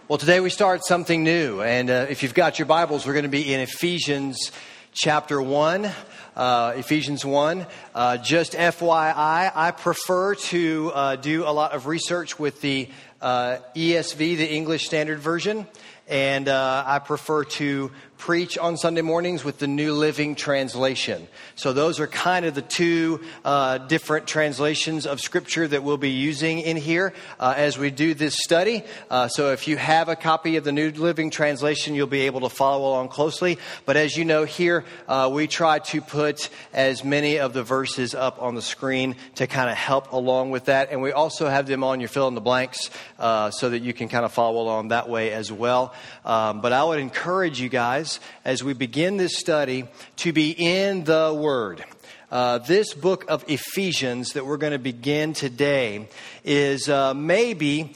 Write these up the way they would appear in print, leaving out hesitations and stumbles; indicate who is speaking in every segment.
Speaker 1: Well, today we start something new, and if you've got your Bibles, we're going to be in Ephesians chapter 1. Ephesians 1. Just FYI, I prefer to do a lot of research with the ESV, the English Standard Version, and I prefer to preach on Sunday mornings with the New Living Translation. So those are kind of the two different translations of Scripture that we'll be using in here as we do this study. So if you have a copy of the New Living Translation, you'll be able to follow along closely. But as you know here, we try to put as many of the verses up on the screen to kind of help along with that. And we also have them on your fill in the blanks so that you can kind of follow along that way as well. But I would encourage you guys, as we begin this study, to be in the Word. This book of Ephesians that we're going to begin today is maybe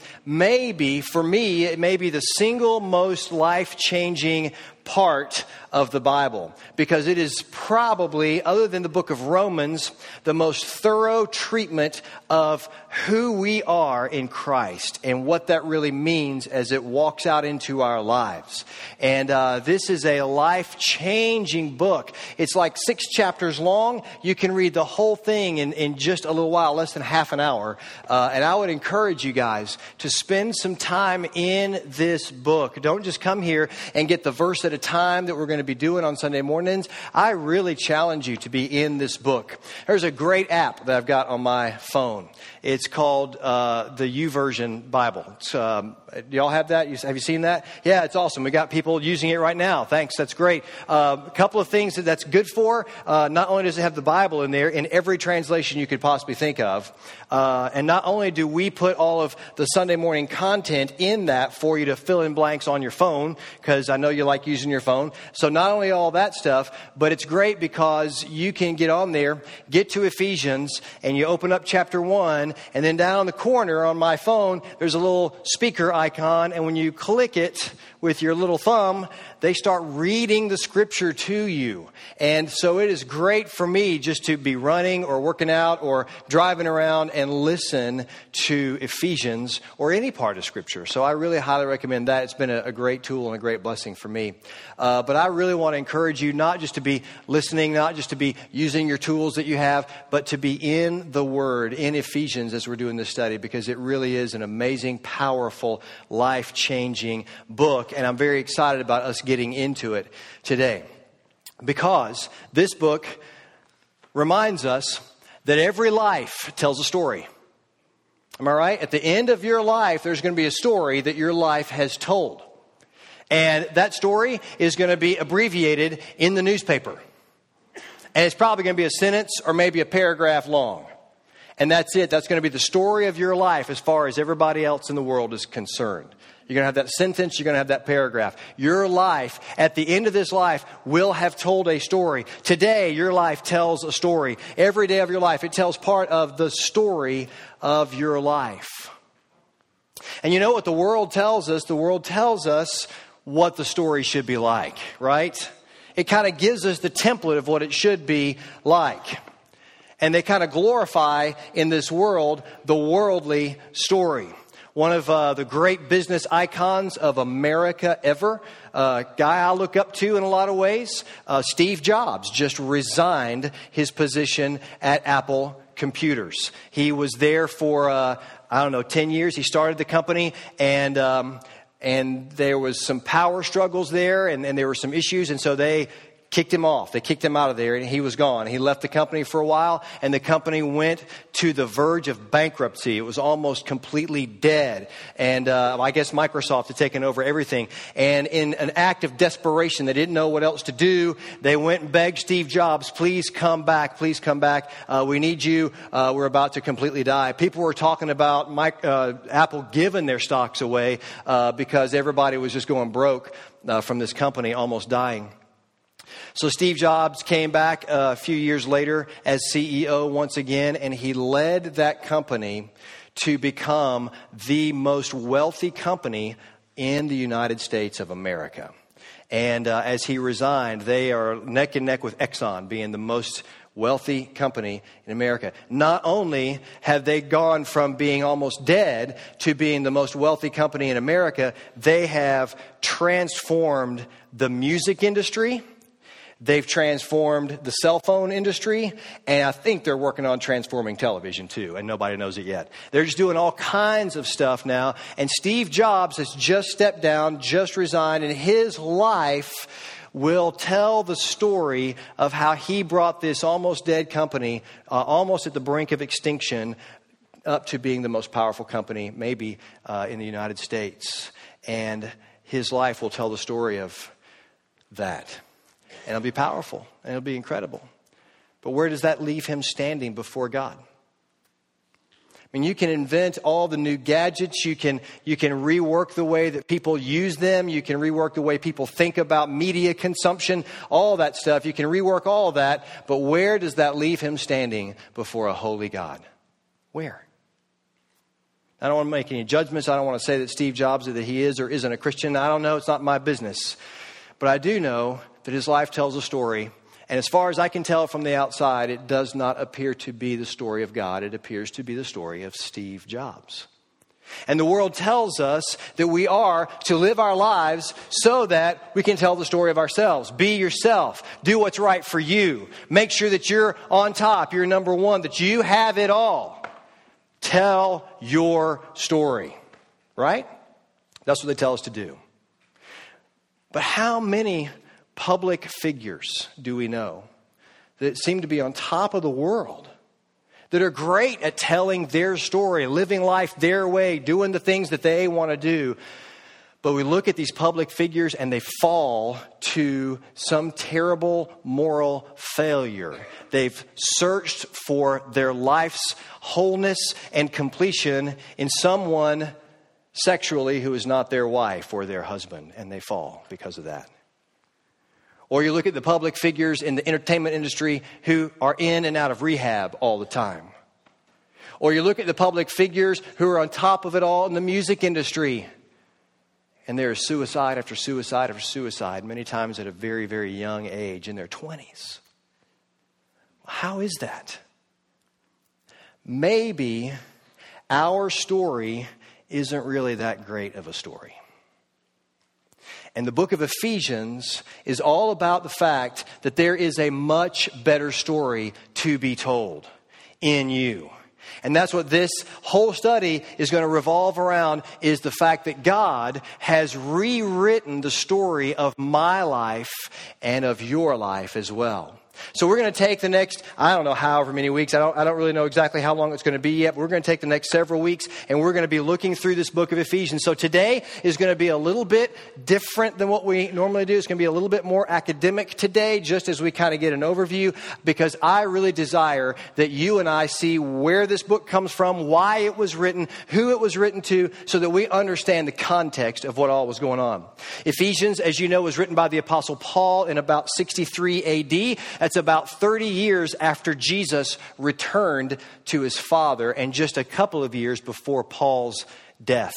Speaker 1: for me, it may be the single most life-changing part of the Bible, because it is probably, other than the book of Romans, the most thorough treatment of who we are in Christ and what that really means as it walks out into our lives. And this is a life-changing book. It's like 6 chapters long. You can read the whole thing in just a little while, less than half an hour. And I would encourage you guys to spend some time in this book. Don't just come here and get the verse at a time that we're going to be doing on Sunday mornings. I really challenge you to be in this book. There's a great app that I've got on my phone. It's called the YouVersion Bible. Do y'all have that? Have you seen that? Yeah, it's awesome. We got people using it right now. Thanks. That's great. A couple of things that's good for. Not only does it have the Bible in there in every translation you could possibly think of, and not only do we put all of the Sunday morning content in that for you to fill in blanks on your phone, because I know you like using your phone. So not only all that stuff, but it's great because you can get on there, get to Ephesians, and you open up chapter 1, and then down in the corner on my phone, there's a little speaker icon, and when you click it with your little thumb, they start reading the Scripture to you. And so it is great for me just to be running or working out or driving around and listen to Ephesians or any part of Scripture. So I really highly recommend that. It's been a great tool and a great blessing for me. But I really want to encourage you not just to be listening, not just to be using your tools that you have, but to be in the Word, in Ephesians as we're doing this study, because it really is an amazing, powerful, life-changing book. And I'm very excited about us getting into it today, because this book reminds us that every life tells a story. Am I right? At the end of your life, there's going to be a story that your life has told. And that story is going to be abbreviated in the newspaper. And it's probably going to be a sentence or maybe a paragraph long. And that's it. That's going to be the story of your life as far as everybody else in the world is concerned. You're going to have that sentence. You're going to have that paragraph. Your life, at the end of this life, will have told a story. Today, your life tells a story. Every day of your life, it tells part of the story of your life. And you know what the world tells us? The world tells us what the story should be like, right? It kind of gives us the template of what it should be like. And they kind of glorify in this world the worldly story. One of the great business icons of America ever, a guy I look up to in a lot of ways, Steve Jobs, just resigned his position at Apple Computers. He was there for, 10 years. He started the company, and there was some power struggles there, and there were some issues, and so they kicked him off. They kicked him out of there, and he was gone. He left the company for a while, and the company went to the verge of bankruptcy. It was almost completely dead. And I guess Microsoft had taken over everything. And in an act of desperation, they didn't know what else to do. They went and begged Steve Jobs, please come back. Please come back. We need you. We're about to completely die. People were talking about Apple giving their stocks away because everybody was just going broke from this company, almost dying. So Steve Jobs came back a few years later as CEO once again, and he led that company to become the most wealthy company in the United States of America. And as he resigned, they are neck and neck with Exxon being the most wealthy company in America. Not only have they gone from being almost dead to being the most wealthy company in America, they have transformed the music industry. They've transformed the cell phone industry, and I think they're working on transforming television too, and nobody knows it yet. They're just doing all kinds of stuff now, and Steve Jobs has just stepped down, just resigned, and his life will tell the story of how he brought this almost dead company, almost at the brink of extinction, up to being the most powerful company maybe in the United States. And his life will tell the story of that. And it'll be powerful, and it'll be incredible. But where does that leave him standing before God? I mean, you can invent all the new gadgets. You can rework the way that people use them. You can rework the way people think about media consumption, all that stuff. You can rework all of that. But where does that leave him standing before a holy God? Where? I don't want to make any judgments. I don't want to say that Steve Jobs, that he is or isn't a Christian. I don't know. It's not my business. But I do know that his life tells a story. And as far as I can tell from the outside, it does not appear to be the story of God. It appears to be the story of Steve Jobs. And the world tells us that we are to live our lives so that we can tell the story of ourselves. Be yourself. Do what's right for you. Make sure that you're on top. You're number one, that you have it all. Tell your story. Right? That's what they tell us to do. But how many public figures do we know that seem to be on top of the world, that are great at telling their story, living life their way, doing the things that they want to do? But we look at these public figures and they fall to some terrible moral failure. They've searched for their life's wholeness and completion in someone sexually who is not their wife or their husband, and they fall because of that. Or you look at the public figures in the entertainment industry who are in and out of rehab all the time. Or you look at the public figures who are on top of it all in the music industry, and there is suicide after suicide after suicide, many times at a very, very young age, in their 20s. How is that? Maybe our story isn't really that great of a story. And the book of Ephesians is all about the fact that there is a much better story to be told in you. And that's what this whole study is going to revolve around, is the fact that God has rewritten the story of my life and of your life as well. So we're going to take the next, I don't know, however many weeks. I don't really know exactly how long it's going to be yet. But we're going to take the next several weeks, and we're going to be looking through this book of Ephesians. So today is going to be a little bit different than what we normally do. It's going to be a little bit more academic today, just as we kind of get an overview, because I really desire that you and I see where this book comes from, why it was written, who it was written to, so that we understand the context of what all was going on. Ephesians, as you know, was written by the Apostle Paul in about 63 A.D. That's about 30 years after Jesus returned to his Father, and just a couple of years before Paul's death.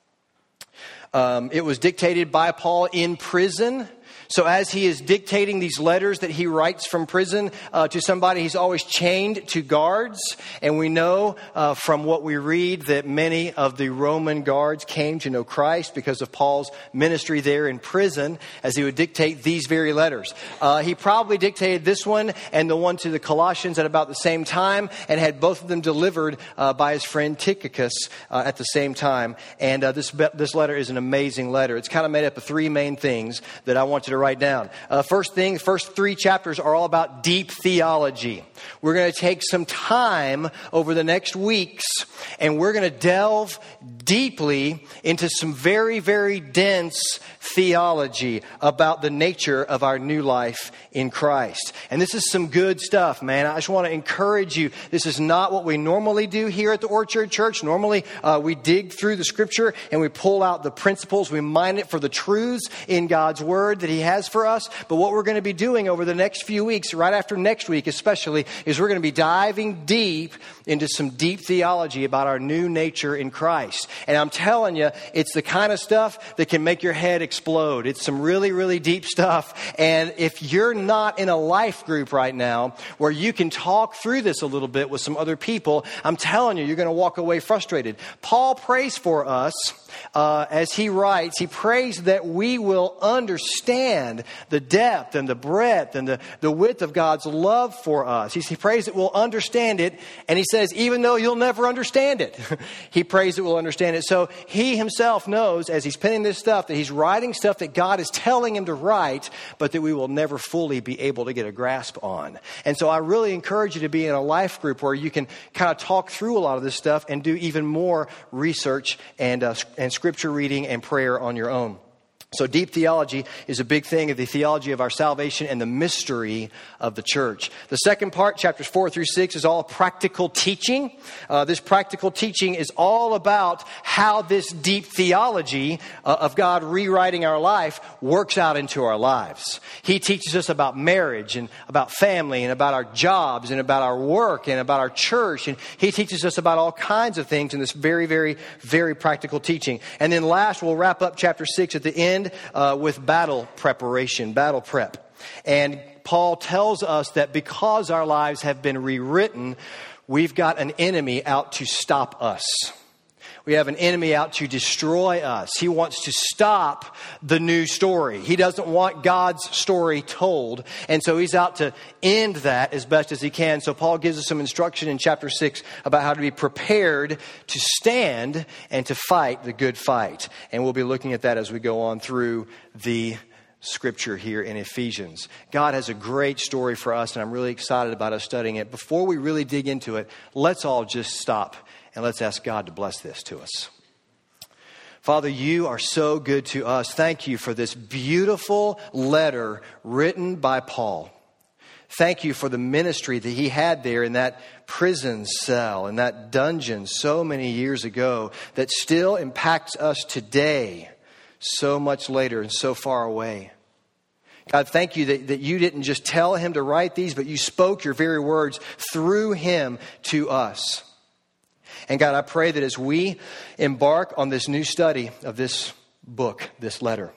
Speaker 1: It was dictated by Paul in prison. So as he is dictating these letters that he writes from prison to somebody, he's always chained to guards. And we know from what we read that many of the Roman guards came to know Christ because of Paul's ministry there in prison as he would dictate these very letters. He probably dictated this one and the one to the Colossians at about the same time, and had both of them delivered by his friend Tychicus at the same time. And this letter is an amazing letter. It's kind of made up of three main things that I want you to write down. First three chapters are all about deep theology. We're going to take some time over the next weeks, and we're going to delve deeply into some very, very dense theology about the nature of our new life in Christ. And this is some good stuff, man. I just want to encourage you. This is not what we normally do here at the Orchard Church. Normally, we dig through the Scripture and we pull out the principles. We mine it for the truths in God's Word that He has has for us. But what we're going to be doing over the next few weeks, right after next week especially, is we're going to be diving deep into some deep theology about our new nature in Christ. And I'm telling you, it's the kind of stuff that can make your head explode. It's some really, really deep stuff. And if you're not in a life group right now where you can talk through this a little bit with some other people, I'm telling you, you're going to walk away frustrated. Paul prays for us as he writes. He prays that we will understand the depth and the breadth and the width of God's love for us. He prays that we'll understand it. And he says, even though you'll never understand it, he prays that we'll understand it. So he himself knows as he's penning this stuff that he's writing stuff that God is telling him to write, but that we will never fully be able to get a grasp on. And so I really encourage you to be in a life group where you can kind of talk through a lot of this stuff and do even more research and scripture reading and prayer on your own. So deep theology is a big thing of the theology of our salvation and the mystery of the church. The second part, chapters 4 through 6, is all practical teaching. This practical teaching is all about how this deep theology of God rewriting our life works out into our lives. He teaches us about marriage and about family and about our jobs and about our work and about our church. And he teaches us about all kinds of things in this very, very, very practical teaching. And then last, we'll wrap up chapter 6 at the end with battle preparation, battle prep. And Paul tells us that because our lives have been rewritten, we've got an enemy out to stop us. We have an enemy out to destroy us. He wants to stop the new story. He doesn't want God's story told. And so he's out to end that as best as he can. So Paul gives us some instruction in chapter 6 about how to be prepared to stand and to fight the good fight. And we'll be looking at that as we go on through the scripture here in Ephesians. God has a great story for us, and I'm really excited about us studying it. Before we really dig into it, let's all just stop and let's ask God to bless this to us. Father, you are so good to us. Thank you for this beautiful letter written by Paul. Thank you for the ministry that he had there in that prison cell, in that dungeon so many years ago that still impacts us today, so much later and so far away. God, thank you that you didn't just tell him to write these, but you spoke your very words through him to us. And God, I pray that as we embark on this new study of this book, this letter,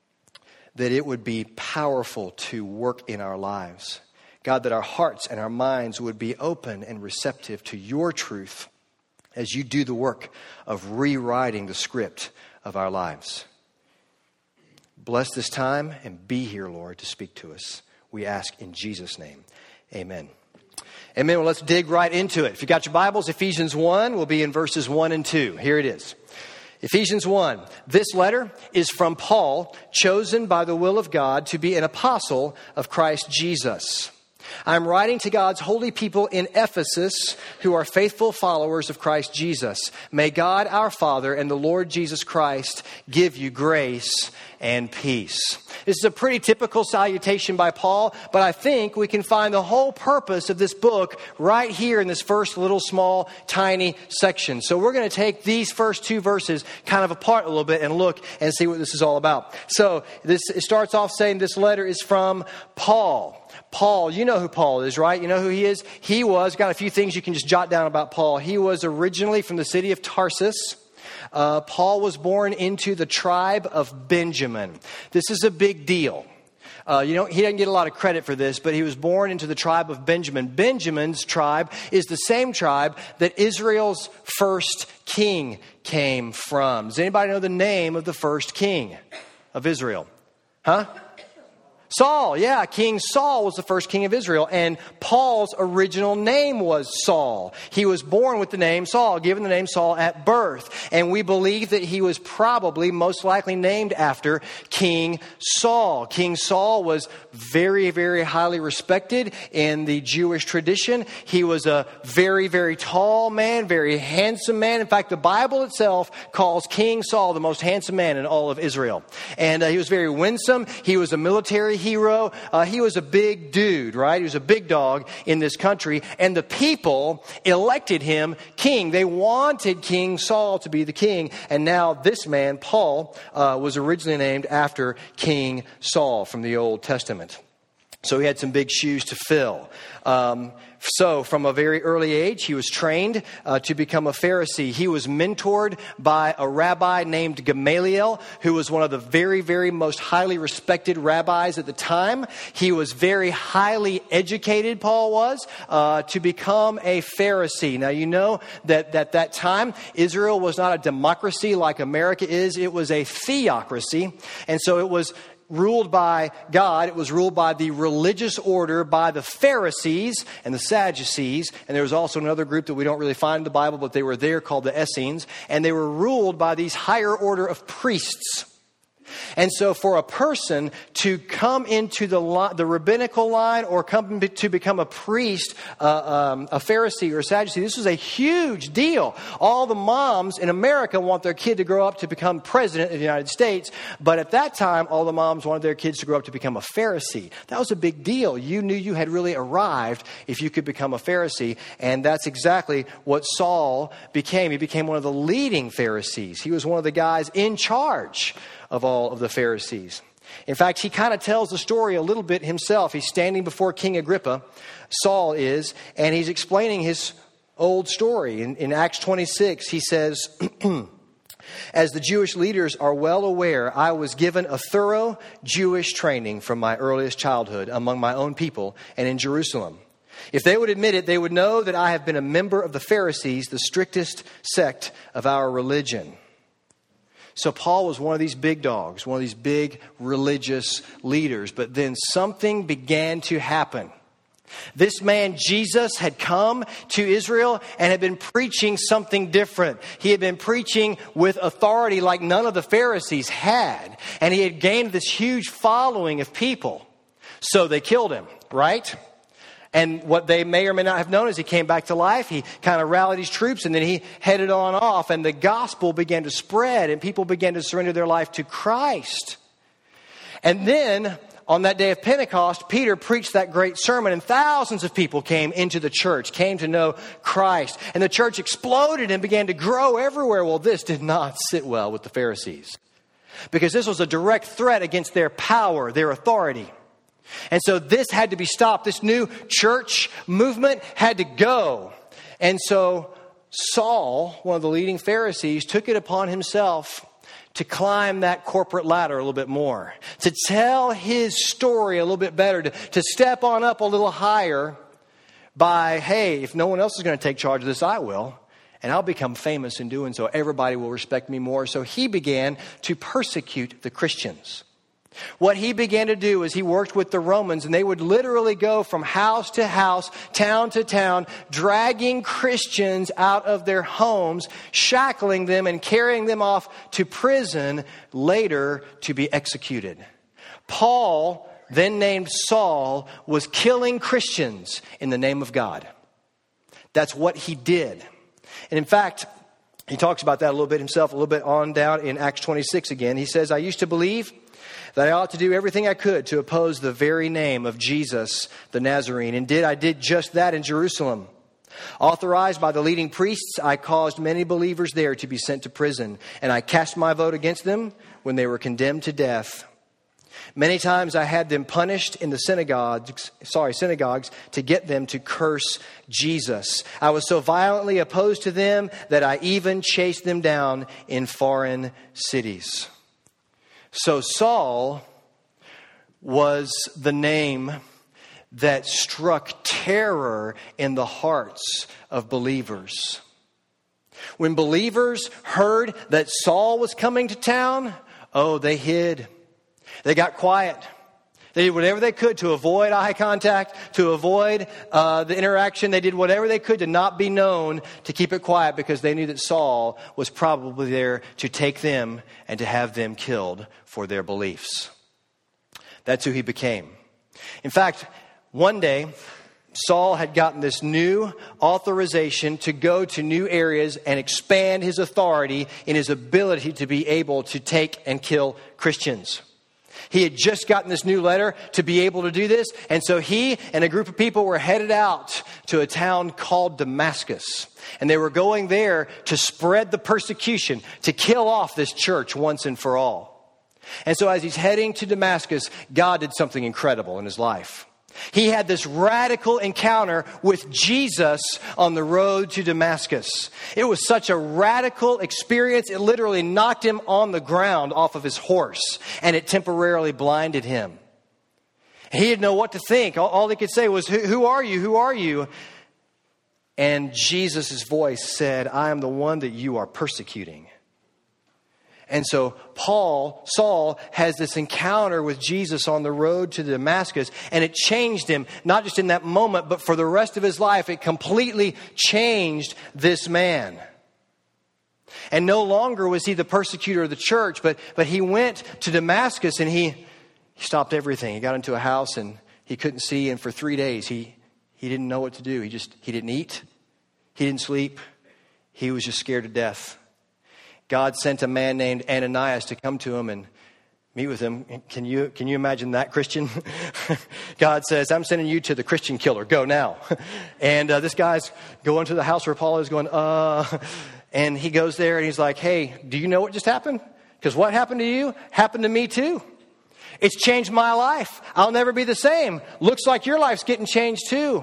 Speaker 1: that it would be powerful to work in our lives. God, that our hearts and our minds would be open and receptive to your truth as you do the work of rewriting the script of our lives. Bless this time and be here, Lord, to speak to us. We ask in Jesus' name. Amen. Amen. Well, let's dig right into it. If you got your Bibles, Ephesians 1 will be in verses 1 and 2. Here it is. Ephesians 1. This letter is from Paul, chosen by the will of God to be an apostle of Christ Jesus. I'm writing to God's holy people in Ephesus who are faithful followers of Christ Jesus. May God our Father and the Lord Jesus Christ give you grace and peace. This is a pretty typical salutation by Paul, but I think we can find the whole purpose of this book right here in this first little small tiny section. So we're going to take these first two verses kind of apart a little bit and look and see what this is all about. So it starts off saying this letter is from Paul. Paul, you know who Paul is, right? You know who he is? He was, got a few things you can just jot down about Paul. He was originally from the city of Tarsus. Paul was born into the tribe of Benjamin. This is a big deal. He doesn't get a lot of credit for this, but he was born into the tribe of Benjamin. Benjamin's tribe is the same tribe that Israel's first king came from. Does anybody know the name of the first king of Israel? Huh? Saul, yeah, King Saul was the first king of Israel, and Paul's original name was Saul. He was born with the name Saul, given the name Saul at birth, and we believe that he was probably most likely named after King Saul. King Saul was very, very highly respected in the Jewish tradition. He was a very, very tall man, very handsome man. In fact, the Bible itself calls King Saul the most handsome man in all of Israel. And he was very winsome. He was a military hero. He was a big dude, right? He was a big dog in this country. And the people elected him king. They wanted King Saul to be the king. And now this man, Paul, was originally named after King Saul from the Old Testament. So he had some big shoes to fill. So from a very early age, he was trained to become a Pharisee. He was mentored by a rabbi named Gamaliel, who was one of the very, very most highly respected rabbis at the time. He was very highly educated, Paul was, to become a Pharisee. Now, you know that at that time, Israel was not a democracy like America is. It was a theocracy. And so it was ruled by God. It was ruled by the religious order, by the Pharisees and the Sadducees. And there was also another group that we don't really find in the Bible, but they were there called the Essenes. And they were ruled by these higher order of priests. And so for a person to come into the rabbinical line or come to become a priest, a Pharisee or a Sadducee, this was a huge deal. All the moms in America want their kid to grow up to become president of the United States. But at that time, all the moms wanted their kids to grow up to become a Pharisee. That was a big deal. You knew you had really arrived if you could become a Pharisee. And that's exactly what Saul became. He became one of the leading Pharisees. He was one of the guys in charge of all of the Pharisees. In fact, he kind of tells the story a little bit himself. He's standing before King Agrippa, Saul is, and he's explaining his old story. In Acts 26, he says, as the Jewish leaders are well aware, I was given a thorough Jewish training from my earliest childhood among my own people and in Jerusalem. If they would admit it, they would know that I have been a member of the Pharisees, the strictest sect of our religion. So Paul was one of these big dogs, one of these big religious leaders. But then something began to happen. This man, Jesus, had come to Israel and had been preaching something different. He had been preaching with authority like none of the Pharisees had. And he had gained this huge following of people. So they killed him, right? And what they may or may not have known is he came back to life. He kind of rallied his troops and then he headed on off. And the gospel began to spread and people began to surrender their life to Christ. And then on that day of Pentecost, Peter preached that great sermon and thousands of people came into the church, came to know Christ. And the church exploded and began to grow everywhere. Well, this did not sit well with the Pharisees because this was a direct threat against their power, their authority. And so this had to be stopped. This new church movement had to go. And so Saul, one of the leading Pharisees, took it upon himself to climb that corporate ladder a little bit more, to tell his story a little bit better, to step on up a little higher by, hey, if no one else is going to take charge of this, I will. And I'll become famous in doing so. Everybody will respect me more. So he began to persecute the Christians. What he began to do is he worked with the Romans, and they would literally go from house to house, town to town, dragging Christians out of their homes, shackling them and carrying them off to prison, later to be executed. Paul, then named Saul, was killing Christians in the name of God. That's what he did. And in fact, he talks about that a little bit himself, a little bit on down in Acts 26 again. He says, I used to believe that I ought to do everything I could to oppose the very name of Jesus the Nazarene. Indeed, I did just that in Jerusalem. Authorized by the leading priests, I caused many believers there to be sent to prison, and I cast my vote against them when they were condemned to death. Many times I had them punished in the synagogues to get them to curse Jesus. I was so violently opposed to them that I even chased them down in foreign cities. So Saul was the name that struck terror in the hearts of believers. When believers heard that Saul was coming to town, they hid. They got quiet. They did whatever they could to avoid eye contact, to avoid the interaction. They did whatever they could to not be known, to keep it quiet, because they knew that Saul was probably there to take them and to have them killed for their beliefs. That's who he became. In fact, one day, Saul had gotten this new authorization to go to new areas and expand his authority in his ability to be able to take and kill Christians. He had just gotten this new letter to be able to do this. And so he and a group of people were headed out to a town called Damascus. And they were going there to spread the persecution, to kill off this church once and for all. And so as he's heading to Damascus, God did something incredible in his life. He had this radical encounter with Jesus on the road to Damascus. It was such a radical experience, it literally knocked him on the ground off of his horse, and it temporarily blinded him. He didn't know what to think. All he could say was, "Who are you? Who are you?" And Jesus' voice said, "I am the one that you are persecuting." And so Saul has this encounter with Jesus on the road to Damascus, and it changed him, not just in that moment, but for the rest of his life. It completely changed this man. And no longer was he the persecutor of the church, but he went to Damascus and he stopped everything. He got into a house and he couldn't see, and for 3 days he didn't know what to do. He didn't eat, he didn't sleep, he was just scared to death. God sent a man named Ananias to come to him and meet with him. Can you imagine that, Christian? God says, "I'm sending you to the Christian killer. Go now." And this guy's going to the house where Paul is going, And he goes there and he's like, "Hey, do you know what just happened? Because what happened to you happened to me too. It's changed my life. I'll never be the same. Looks like your life's getting changed too."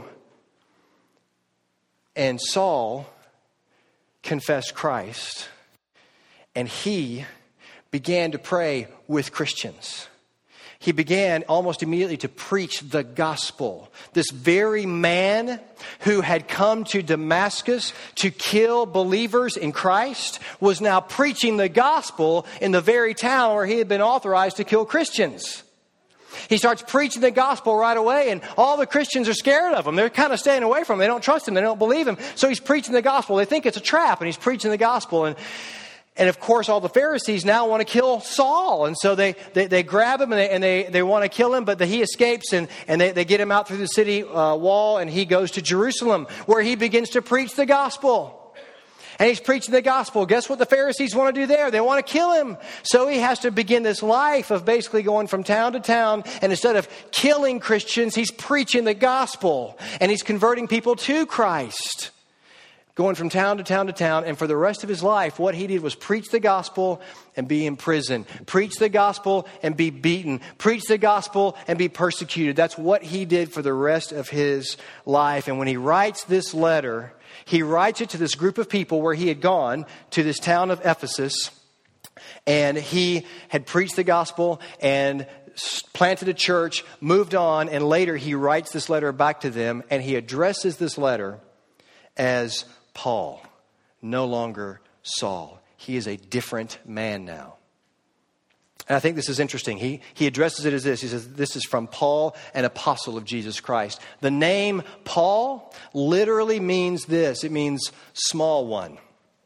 Speaker 1: And Saul confessed Christ. And he began to pray with Christians. He began almost immediately to preach the gospel. This very man who had come to Damascus to kill believers in Christ was now preaching the gospel in the very town where he had been authorized to kill Christians. He starts preaching the gospel right away, and all the Christians are scared of him. They're kind of staying away from him. They don't trust him. They don't believe him. So he's preaching the gospel. They think it's a trap, and he's preaching the gospel. And of course, all the Pharisees now want to kill Saul. And so they grab him and they want to kill him, but he escapes and they get him out through the city wall, and he goes to Jerusalem where he begins to preach the gospel. And he's preaching the gospel. Guess what the Pharisees want to do there? They want to kill him. So he has to begin this life of basically going from town to town. And instead of killing Christians, he's preaching the gospel. And he's converting people to Christ. Going from town to town to town, and for the rest of his life, what he did was preach the gospel and be in prison. Preach the gospel and be beaten. Preach the gospel and be persecuted. That's what he did for the rest of his life. And when he writes this letter, he writes it to this group of people where he had gone to this town of Ephesus, and he had preached the gospel and planted a church, moved on, and later he writes this letter back to them, and he addresses this letter as Paul, no longer Saul. He is a different man now. And I think this is interesting. He addresses it as this. He says, "This is from Paul, an apostle of Jesus Christ." The name Paul literally means this. It means small one.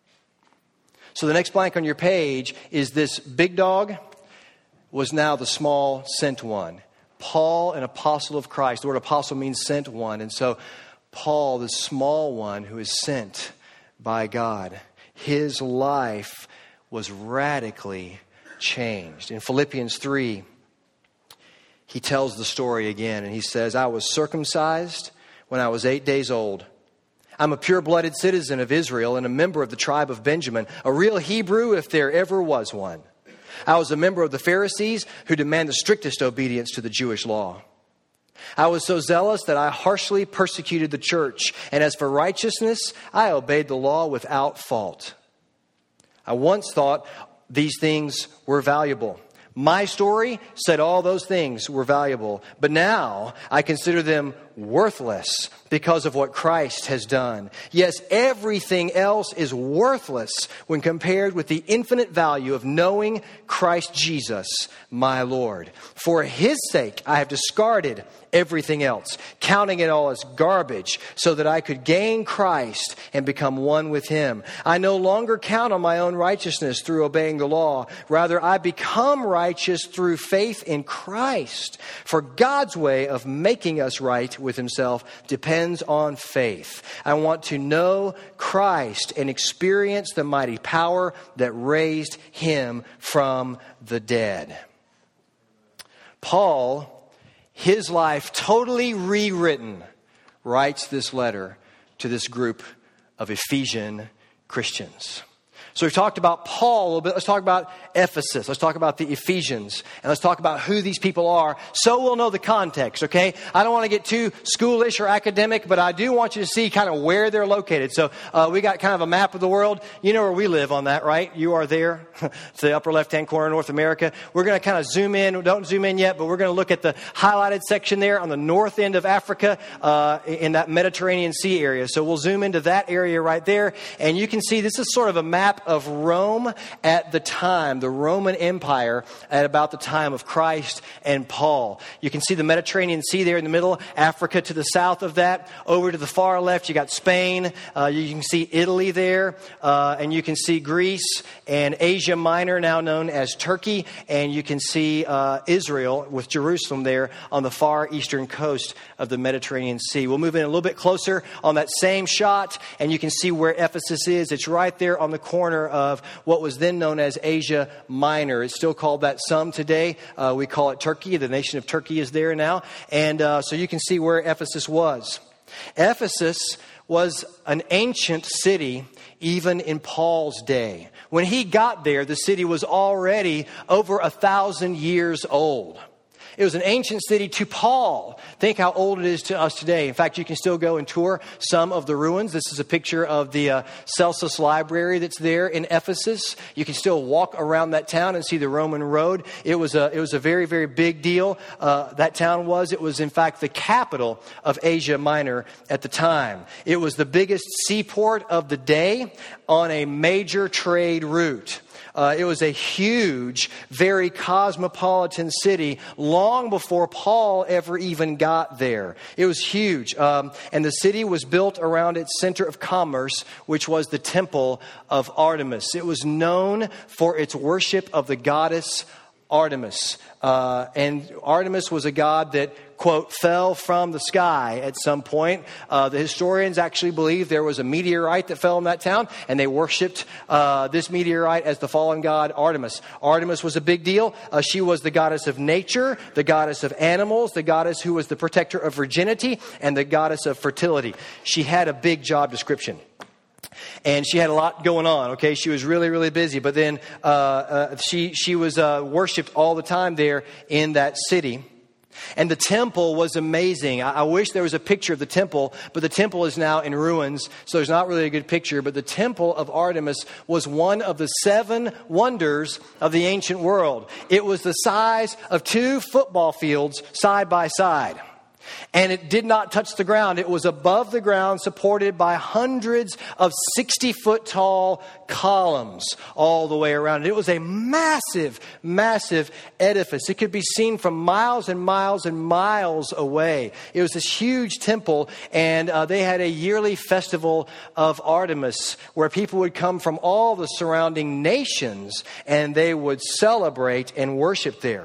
Speaker 1: So the next blank on your page is this big dog was now the small sent one. Paul, an apostle of Christ. The word apostle means sent one. And so Paul, the small one who is sent by God, his life was radically changed. In Philippians 3, he tells the story again, and he says, "I was circumcised when I was 8 days old. I'm a pure-blooded citizen of Israel and a member of the tribe of Benjamin, a real Hebrew if there ever was one. I was a member of the Pharisees who demand the strictest obedience to the Jewish law. I was so zealous that I harshly persecuted the church, and as for righteousness, I obeyed the law without fault. I once thought these things were valuable. My story said all those things were valuable, but now I consider them worthless because of what Christ has done. Yes, everything else is worthless when compared with the infinite value of knowing Christ Jesus, my Lord. For his sake, I have discarded everything else, counting it all as garbage, so that I could gain Christ and become one with him. I no longer count on my own righteousness through obeying the law. Rather, I become righteous through faith in Christ. For God's way of making us right with himself depends on faith. I want to know Christ and experience the mighty power that raised him from the dead." Paul, his life totally rewritten, writes this letter to this group of Ephesian Christians. So we've talked about Paul a little bit. Let's talk about Ephesus. Let's talk about the Ephesians. And let's talk about who these people are so we'll know the context, okay? I don't want to get too schoolish or academic, but I do want you to see kind of where they're located. So we got kind of a map of the world. You know where we live on that, right? You are there. It's the upper left-hand corner of North America. We're going to kind of zoom in. Don't zoom in yet, but we're going to look at the highlighted section there on the north end of Africa in that Mediterranean Sea area. So we'll zoom into that area right there. And you can see this is sort of a map of Rome at the time, the Roman Empire at about the time of Christ and Paul. You can see the Mediterranean Sea there in the middle, Africa to the south of that. Over to the far left, you got Spain. You can see Italy there, and you can see Greece and Asia Minor, now known as Turkey, and you can see Israel with Jerusalem there on the far eastern coast of the Mediterranean Sea. We'll move in a little bit closer on that same shot, and you can see where Ephesus is. It's right there on the corner of what was then known as Asia Minor. It's still called that some today. We call it Turkey. The nation of Turkey is there now. And so you can see where Ephesus was. Ephesus was an ancient city even in Paul's day. When he got there, the city was already over 1,000 years old. It was an ancient city to Paul. Think how old it is to us today. In fact, you can still go and tour some of the ruins. This is a picture of the Celsus Library that's there in Ephesus. You can still walk around that town and see the Roman road. It was a very, very big deal. That town was. It was, in fact, the capital of Asia Minor at the time. It was the biggest seaport of the day on a major trade route. It was a huge, very cosmopolitan city long before Paul ever even got there. It was huge. And the city was built around its center of commerce, which was the Temple of Artemis. It was known for its worship of the goddess Artemis. And Artemis was a god that, quote, fell from the sky at some point. The historians actually believe there was a meteorite that fell in that town, and they worshipped this meteorite as the fallen god Artemis. Artemis was a big deal. She was the goddess of nature, the goddess of animals, the goddess who was the protector of virginity, and the goddess of fertility. She had a big job description. And she had a lot going on, okay? She was really, really busy. But then she was worshipped all the time there in that city. And the temple was amazing. I wish there was a picture of the temple, but the temple is now in ruins, so there's not really a good picture. But the temple of Artemis was one of the 7 wonders of the ancient world. It was the size of 2 football fields side by side. And it did not touch the ground. It was above the ground, supported by hundreds of 60-foot tall columns all the way around it. It was a massive, massive edifice. It could be seen from miles and miles and miles away. It was this huge temple, and they had a yearly festival of Artemis where people would come from all the surrounding nations, and they would celebrate and worship there.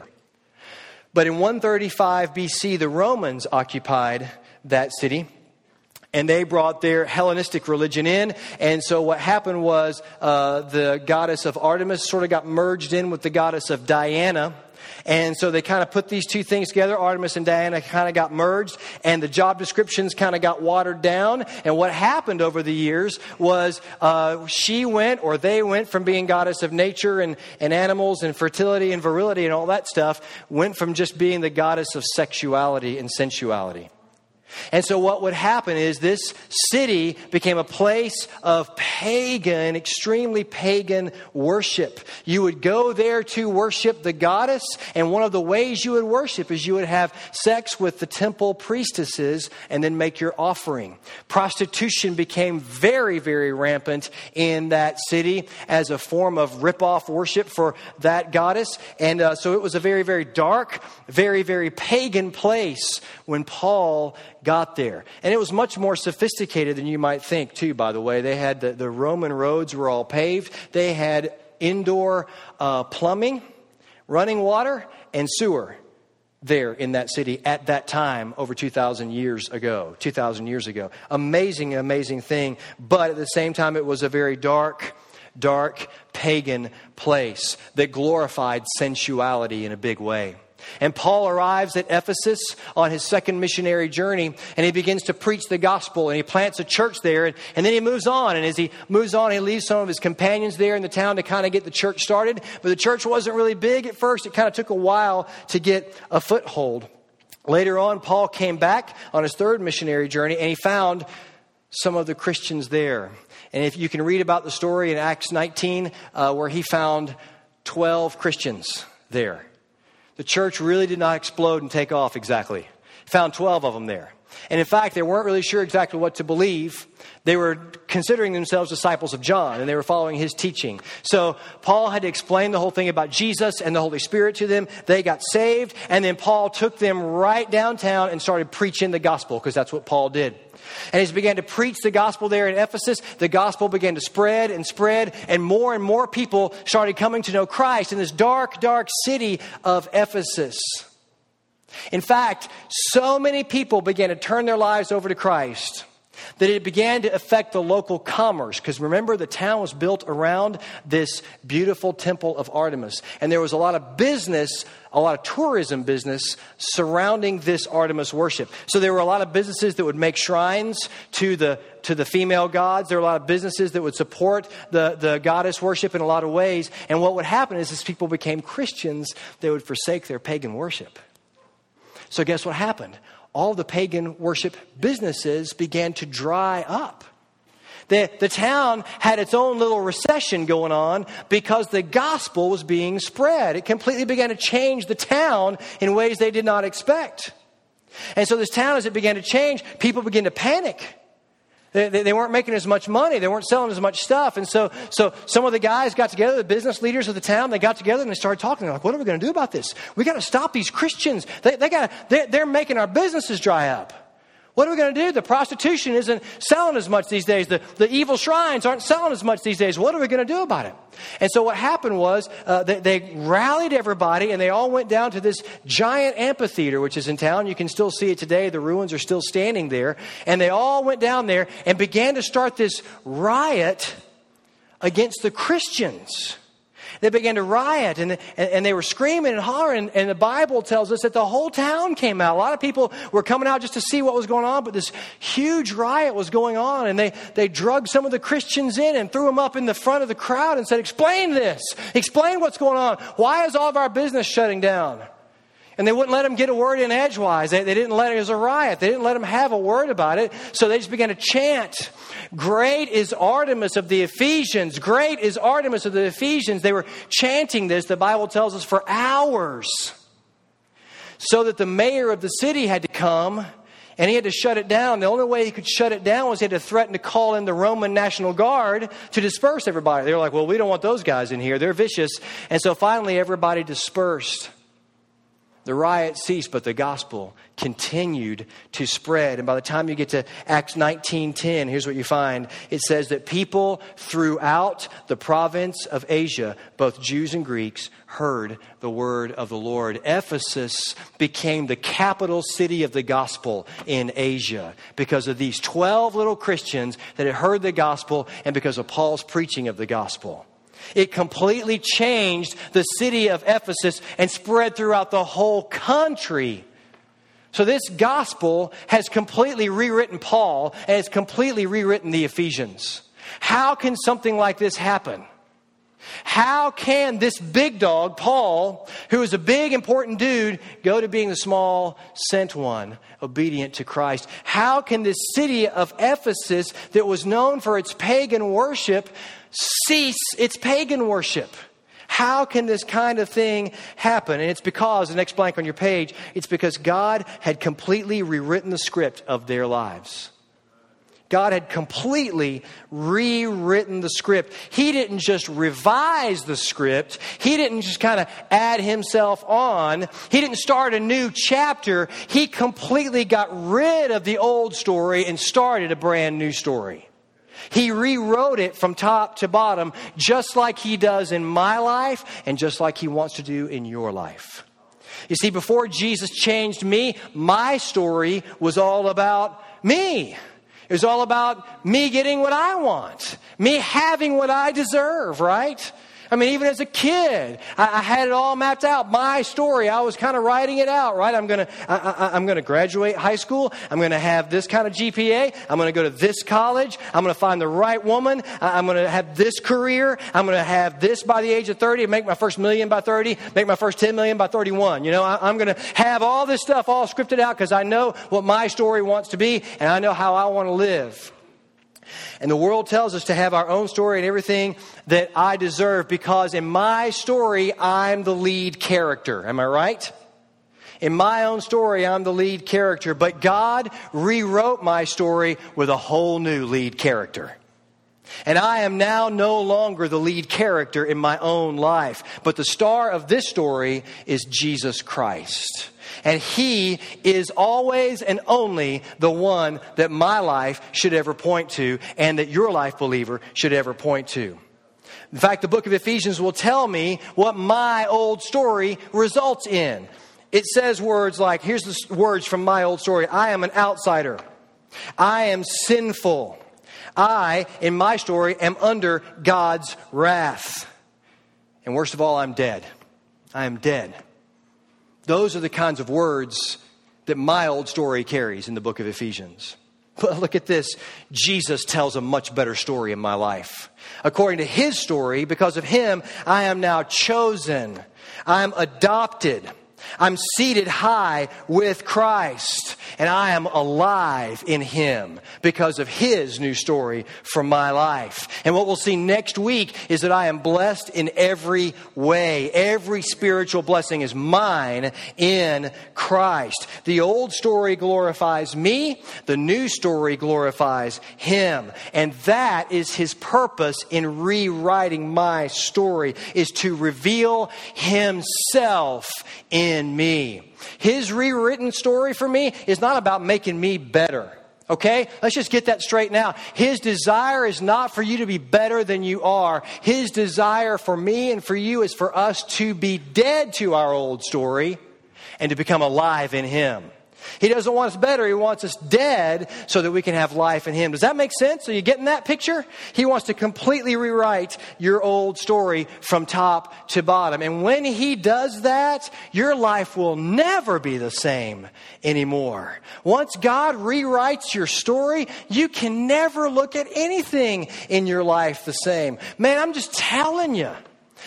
Speaker 1: But in 135 BC, the Romans occupied that city, and they brought their Hellenistic religion in. And so what happened was the goddess of Artemis sort of got merged in with the goddess of Diana. And so they kind of put these 2 things together. Artemis and Diana kind of got merged, and the job descriptions kind of got watered down. And what happened over the years was she went, or they went, from being goddess of nature and animals and fertility and virility and all that stuff, went from just being the goddess of sexuality and sensuality. And so what would happen is this city became a place of pagan, extremely pagan worship. You would go there to worship the goddess, and one of the ways you would worship is you would have sex with the temple priestesses and then make your offering. Prostitution became very, very rampant in that city as a form of rip-off worship for that goddess. And so it was a very, very dark, very, very pagan place when Paul got there. And it was much more sophisticated than you might think, too, by the way. They had the Roman roads were all paved. They had indoor plumbing, running water, and sewer there in that city at that time over 2,000 years ago. Amazing, amazing thing. But at the same time, it was a very dark pagan place that glorified sensuality in a big way. And Paul arrives at Ephesus on his second missionary journey, and he begins to preach the gospel, and he plants a church there, and then he moves on. And as he moves on, he leaves some of his companions there in the town to kind of get the church started. But the church wasn't really big at first. It kind of took a while to get a foothold. Later on, Paul came back on his third missionary journey, and he found some of the Christians there. And if you can read about the story in Acts 19, where he found 12 Christians there. The church really did not explode and take off exactly. Found 12 of them there. And in fact, they weren't really sure exactly what to believe. They were considering themselves disciples of John, and they were following his teaching. So Paul had to explain the whole thing about Jesus and the Holy Spirit to them. They got saved, and then Paul took them right downtown and started preaching the gospel, because that's what Paul did. And as he began to preach the gospel there in Ephesus, the gospel began to spread, and more people started coming to know Christ in this dark, dark city of Ephesus. In fact, so many people began to turn their lives over to Christ that it began to affect the local commerce. Because remember, the town was built around this beautiful temple of Artemis. And there was a lot of business, a lot of tourism business surrounding this Artemis worship. So there were a lot of businesses that would make shrines to the female gods. There were a lot of businesses that would support the goddess worship in a lot of ways. And what would happen is, as people became Christians, they would forsake their pagan worship. So guess what happened? All the pagan worship businesses began to dry up. The town had its own little recession going on because the gospel was being spread. It completely began to change the town in ways they did not expect. And so this town, as it began to change, people began to panic. They weren't making as much money. They weren't selling as much stuff. And so some of the guys got together, the business leaders of the town, they got together and they started talking. They're like, what are we going to do about this? We got to stop these Christians. They're making our businesses dry up. What are we going to do? The prostitution isn't selling as much these days. The evil shrines aren't selling as much these days. What are we going to do about it? And so what happened was they rallied everybody, and they all went down to this giant amphitheater, which is in town. You can still see it today. The ruins are still standing there. And they all went down there and began to start this riot against the Christians. They began to riot, and they were screaming and hollering. And the Bible tells us that the whole town came out. A lot of people were coming out just to see what was going on, but this huge riot was going on. And they drugged some of the Christians in and threw them up in the front of the crowd and said, explain this. Explain what's going on. Why is all of our business shutting down? And they wouldn't let them get a word in edgewise. They didn't let it as a riot. They didn't let them have a word about it. So they just began to chant, "Great is Artemis of the Ephesians. Great is Artemis of the Ephesians." They were chanting this, the Bible tells us, for hours. So that the mayor of the city had to come, and he had to shut it down. The only way he could shut it down was he had to threaten to call in the Roman National Guard to disperse everybody. They were like, well, we don't want those guys in here. They're vicious. And so finally everybody dispersed. The riot ceased, but the gospel continued to spread. And by the time you get to Acts 19:10, here's what you find. It says that people throughout the province of Asia, both Jews and Greeks, heard the word of the Lord. Ephesus became the capital city of the gospel in Asia because of these 12 little Christians that had heard the gospel and because of Paul's preaching of the gospel. It completely changed the city of Ephesus and spread throughout the whole country. So this gospel has completely rewritten Paul and has completely rewritten the Ephesians. How can something like this happen? How can this big dog, Paul, who is a big, important dude, go to being the small, sent one, obedient to Christ? How can this city of Ephesus that was known for its pagan worship cease its pagan worship? How can this kind of thing happen? And it's because, the next blank on your page, it's because God had completely rewritten the script of their lives. God had completely rewritten the script. He didn't just revise the script. He didn't just kind of add himself on. He didn't start a new chapter. He completely got rid of the old story and started a brand new story. He rewrote it from top to bottom, just like he does in my life and just like he wants to do in your life. You see, before Jesus changed me, my story was all about me. It was all about me getting what I want, me having what I deserve, right? I mean, even as a kid, I had it all mapped out. My story, I was kind of writing it out, right? I'm gonna graduate high school. I'm gonna have this kind of GPA. I'm gonna go to this college. I'm gonna find the right woman. I'm gonna have this career. I'm gonna have this by the age of 30. Make my first $1 million by 30. Make my first $10 million by 31. You know, I'm gonna have all this stuff all scripted out because I know what my story wants to be, and I know how I want to live. And the world tells us to have our own story and everything that I deserve because in my story, I'm the lead character. Am I right? In my own story, I'm the lead character. But God rewrote my story with a whole new lead character. And I am now no longer the lead character in my own life. But the star of this story is Jesus Christ. And He is always and only the one that my life should ever point to and that your life, believer, should ever point to. In fact, the book of Ephesians will tell me what my old story results in. It says words like, here's the words from my old story. I am an outsider. I am sinful. I, in my story, am under God's wrath. And worst of all, I'm dead. I am dead. Those are the kinds of words that my old story carries in the book of Ephesians. But look at this. Jesus tells a much better story in my life. According to His story, because of Him, I am now chosen. I'm adopted. I'm seated high with Christ, and I am alive in Him because of His new story for my life. And what we'll see next week is that I am blessed in every way. Every spiritual blessing is mine in Christ. The old story glorifies me. The new story glorifies Him. And that is His purpose in rewriting my story, is to reveal Himself in me. His rewritten story for me is not about making me better. Okay? Let's just get that straight now. His desire is not for you to be better than you are. His desire for me and for you is for us to be dead to our old story and to become alive in Him. He doesn't want us better. He wants us dead so that we can have life in Him. Does that make sense? Are you getting that picture? He wants to completely rewrite your old story from top to bottom. And when He does that, your life will never be the same anymore. Once God rewrites your story, you can never look at anything in your life the same. Man, I'm just telling you,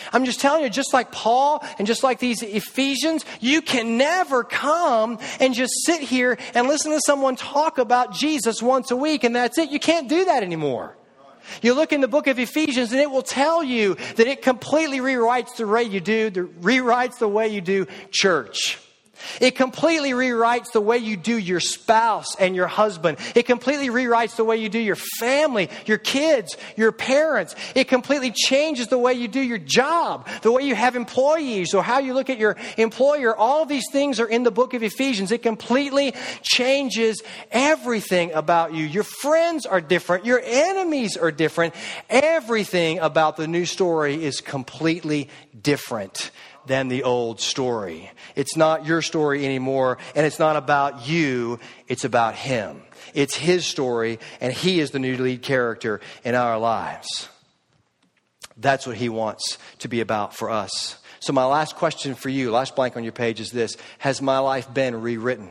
Speaker 1: just like Paul and just like these Ephesians, you can never come and just sit here and listen to someone talk about Jesus once a week and that's it. You can't do that anymore. You look in the book of Ephesians and it will tell you that it completely rewrites the way you do church. It completely rewrites the way you do your spouse and your husband. It completely rewrites the way you do your family, your kids, your parents. It completely changes the way you do your job, the way you have employees, or how you look at your employer. All of these things are in the book of Ephesians. It completely changes everything about you. Your friends are different. Your enemies are different. Everything about the new story is completely different than the old story. It's not your story anymore, and it's not about you, it's about Him. It's His story, and He is the new lead character in our lives. That's what He wants to be about for us. So my last question for you, last blank on your page, is this: has my life been rewritten?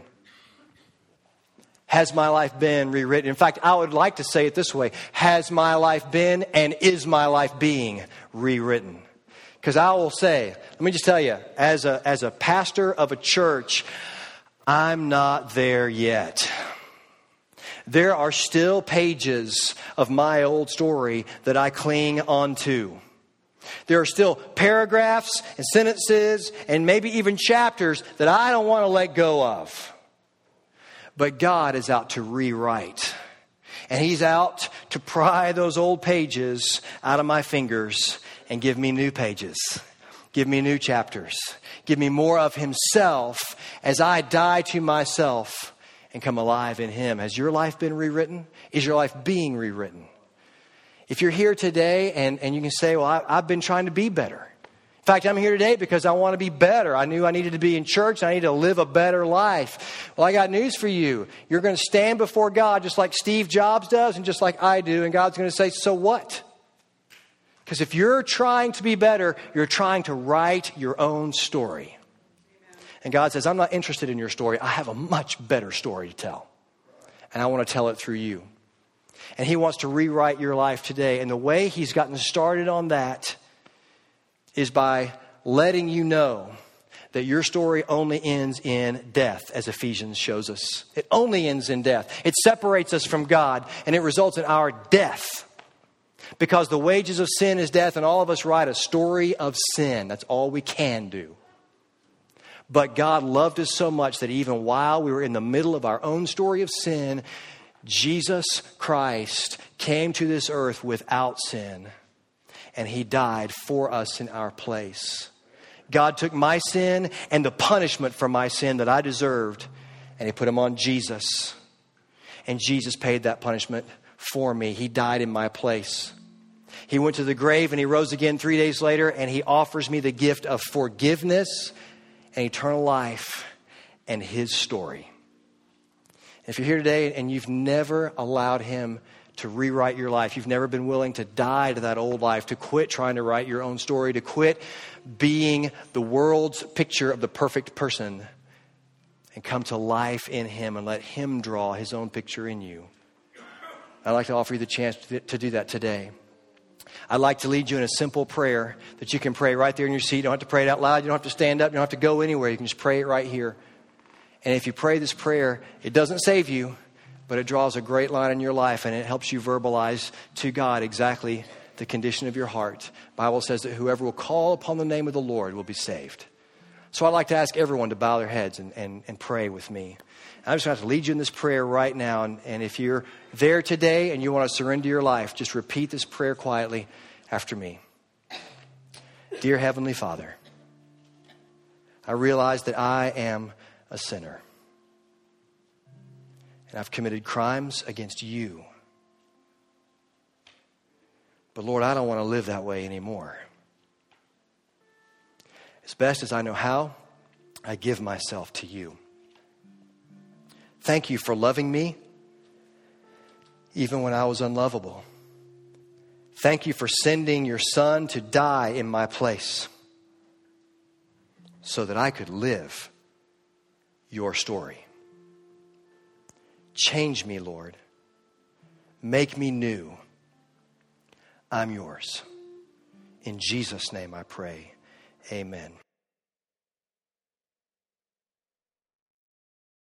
Speaker 1: Has my life been rewritten? In fact, I would like to say it this way: has my life been and is my life being rewritten? Because I will say, let me just tell you, as a pastor of a church, I'm not there yet. There are still pages of my old story that I cling onto. There are still paragraphs and sentences and maybe even chapters that I don't want to let go of. But God is out to rewrite. And He's out to pry those old pages out of my fingers and give me new pages. Give me new chapters. Give me more of Himself as I die to myself and come alive in Him. Has your life been rewritten? Is your life being rewritten? If you're here today and you can say, well, I've been trying to be better. In fact, I'm here today because I want to be better. I knew I needed to be in church. I need to live a better life. Well, I got news for you. You're going to stand before God just like Steve Jobs does and just like I do. And God's going to say, so what? Because if you're trying to be better, you're trying to write your own story. And God says, I'm not interested in your story. I have a much better story to tell. And I want to tell it through you. And He wants to rewrite your life today. And the way He's gotten started on that is by letting you know that your story only ends in death, as Ephesians shows us. It only ends in death. It separates us from God, and it results in our death. Because the wages of sin is death, and all of us write a story of sin. That's all we can do. But God loved us so much that even while we were in the middle of our own story of sin, Jesus Christ came to this earth without sin, and He died for us in our place. God took my sin and the punishment for my sin that I deserved, and He put them on Jesus. And Jesus paid that punishment for me. He died in my place. He went to the grave and He rose again 3 days later, and He offers me the gift of forgiveness and eternal life and His story. If you're here today and you've never allowed Him to rewrite your life, you've never been willing to die to that old life, to quit trying to write your own story, to quit being the world's picture of the perfect person and come to life in Him and let Him draw His own picture in you, I'd like to offer you the chance to do that today. I'd like to lead you in a simple prayer that you can pray right there in your seat. You don't have to pray it out loud. You don't have to stand up. You don't have to go anywhere. You can just pray it right here. And if you pray this prayer, it doesn't save you, but it draws a great line in your life, and it helps you verbalize to God exactly the condition of your heart. The Bible says that whoever will call upon the name of the Lord will be saved. So I'd like to ask everyone to bow their heads and pray with me. I'm just going to have to lead you in this prayer right now. And if you're there today and you want to surrender your life, just repeat this prayer quietly after me. Dear Heavenly Father, I realize that I am a sinner. And I've committed crimes against you. But Lord, I don't want to live that way anymore. As best as I know how, I give myself to you. Thank you for loving me, even when I was unlovable. Thank you for sending your Son to die in my place so that I could live your story. Change me, Lord. Make me new. I'm yours. In Jesus' name I pray. Amen.